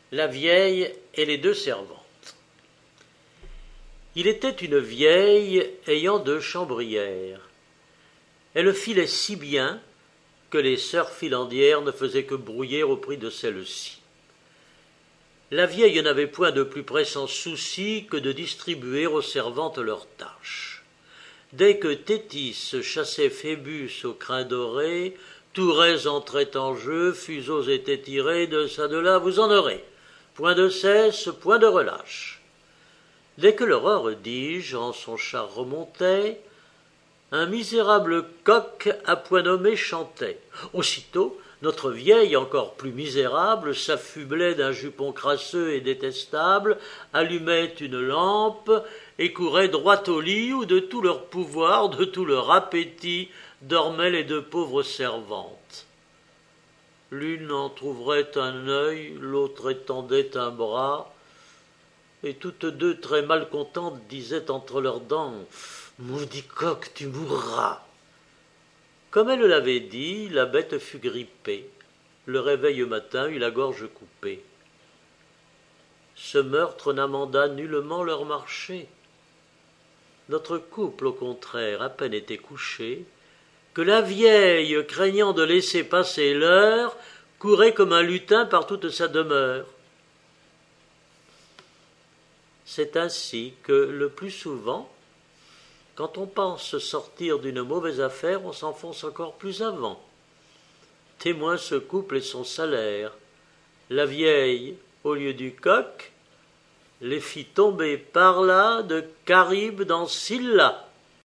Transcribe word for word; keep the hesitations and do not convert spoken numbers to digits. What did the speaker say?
La vieille et les deux servantes. Il était une vieille ayant deux chambrières. Elle filait si bien que les sœurs filandières ne faisaient que brouiller au prix de celle-ci. La vieille n'avait point de plus pressant souci que de distribuer aux servantes leurs tâches. Dès que Thétis chassait Phébus au crin doré, Tourès entrait en jeu, fuseaux étaient tirés, de ça de là vous en aurez. Point de cesse, point de relâche. Dès que l'aurore, dis-je, en son char remontait, un misérable coq à point nommé chantait. Aussitôt, notre vieille, encore plus misérable, s'affublait d'un jupon crasseux et détestable, allumait une lampe et courait droit au lit où de tout leur pouvoir, de tout leur appétit, dormaient les deux pauvres servantes. L'une entr'ouvrait un œil, l'autre étendait un bras, et toutes deux très malcontentes disaient entre leurs dents « Maudit coq, tu mourras !» Comme elle l'avait dit, la bête fut grippée. Le réveil matin eut la gorge coupée. Ce meurtre n'amenda nullement leur marché. Notre couple, au contraire, à peine était couché, que la vieille, craignant de laisser passer l'heure, courait comme un lutin par toute sa demeure. C'est ainsi que, le plus souvent, quand on pense sortir d'une mauvaise affaire, on s'enfonce encore plus avant. Témoin ce couple et son salaire. La vieille, au lieu du coq, les fit tomber par là de Charybde dans Scylla.